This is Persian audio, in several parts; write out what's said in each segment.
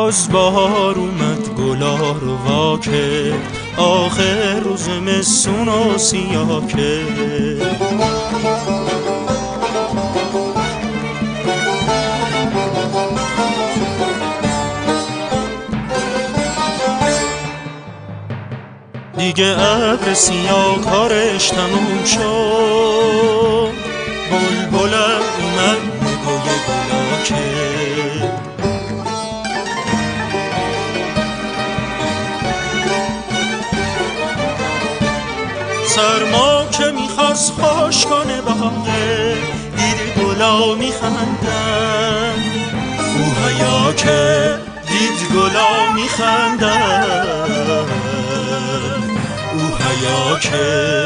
باز بهار اومد گلا رو واکه، آخر روز مسون و سیاکه. دیگه ابر سیاه کارش تموم شد، بلبلم اومد نگوی گلاکه. سرما که میخواست خوش کنه باغه، دید گلا میخندن، او حیا که دید گلا میخندن، او حیا که.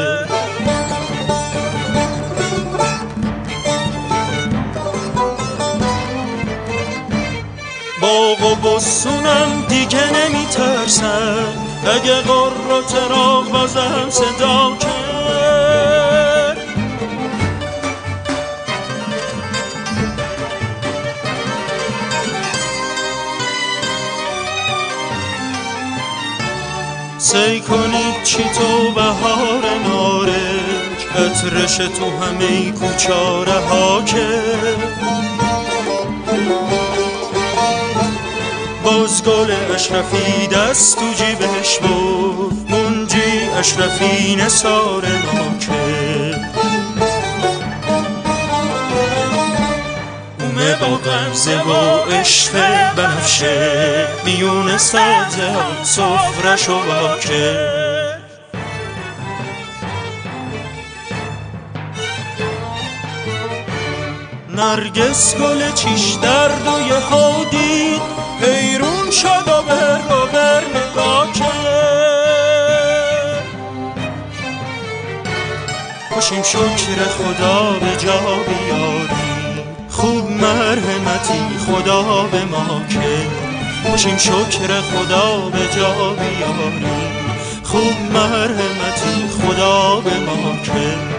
باغ و بستونم دیگه نمیترسن، اگه قر و چراغ بازم صدا کرد. سی کنید چی تو بهار نارنج، عطرش تو همه کوچاره ها که. باز گل اشرفی دست تو جیبش بود، منجی اشرفی نثار ما که. اومه با غمزه و عشق بنفشه، میون سبزه سفرش و باکه. نرگس گل چیش درد و یه ها دید، حیرون شد و بر نگاه کرد. باشیم شکر خدا به جا بیاری، خوب مرحمتی خدا به ما کرد. باشیم شکر خدا به جا بیاری، خوب مرحمتی خدا به ما کرد.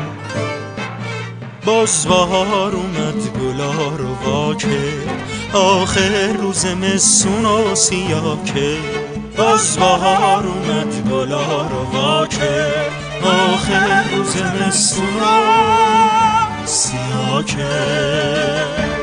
باز بهار اومد گلا رو واکه، آخر روز مسون و سیاکه. باز بهار اومد گلا رو واکه، آخر روز مسون و سیاکه.